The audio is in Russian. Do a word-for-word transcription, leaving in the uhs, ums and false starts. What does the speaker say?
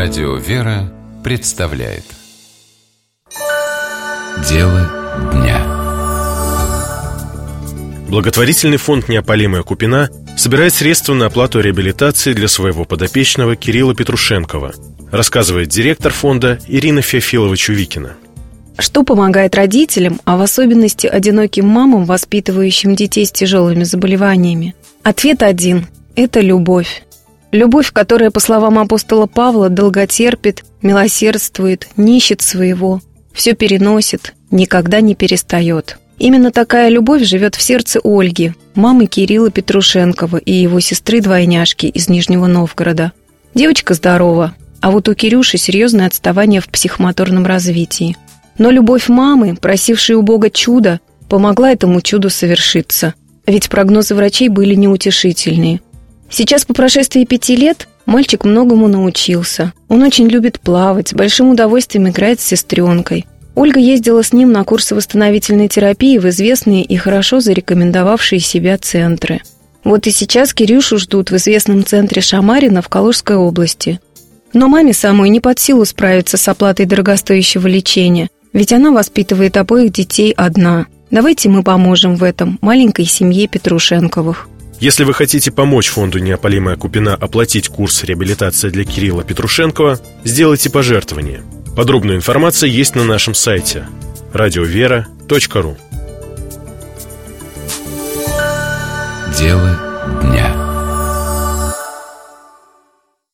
Радио «Вера» представляет Дело дня. Благотворительный фонд «Неопалимая Купина» собирает средства на оплату реабилитации для своего подопечного Кирилла Петрушенкова, рассказывает директор фонда Ирина Феофилова-Чувикина. Что помогает родителям, а в особенности одиноким мамам, воспитывающим детей с тяжелыми заболеваниями? Ответ один – это любовь. Любовь, которая, по словам апостола Павла, долготерпит, милосердствует, не ищет своего, все переносит, никогда не перестает. Именно такая любовь живет в сердце Ольги, мамы Кирилла Петрушенкова и его сестры-двойняшки из Нижнего Новгорода. Девочка здорова, а вот у Кирюши серьезное отставание в психомоторном развитии. Но любовь мамы, просившей у Бога чуда, помогла этому чуду совершиться. Ведь прогнозы врачей были неутешительные. Сейчас, по прошествии пяти лет, мальчик многому научился. Он очень любит плавать, с большим удовольствием играет с сестренкой. Ольга ездила с ним на курсы восстановительной терапии в известные и хорошо зарекомендовавшие себя центры. Вот и сейчас Кирюшу ждут в известном центре Шамарина в Калужской области. Но маме самой не под силу справиться с оплатой дорогостоящего лечения, ведь она воспитывает обоих детей одна. Давайте мы поможем в этом маленькой семье Петрушенковых. Если вы хотите помочь фонду «Неопалимая Купина» оплатить курс реабилитации для Кирилла Петрушенкова, сделайте пожертвование. Подробная информация есть на нашем сайте радио вера точка ру. Дело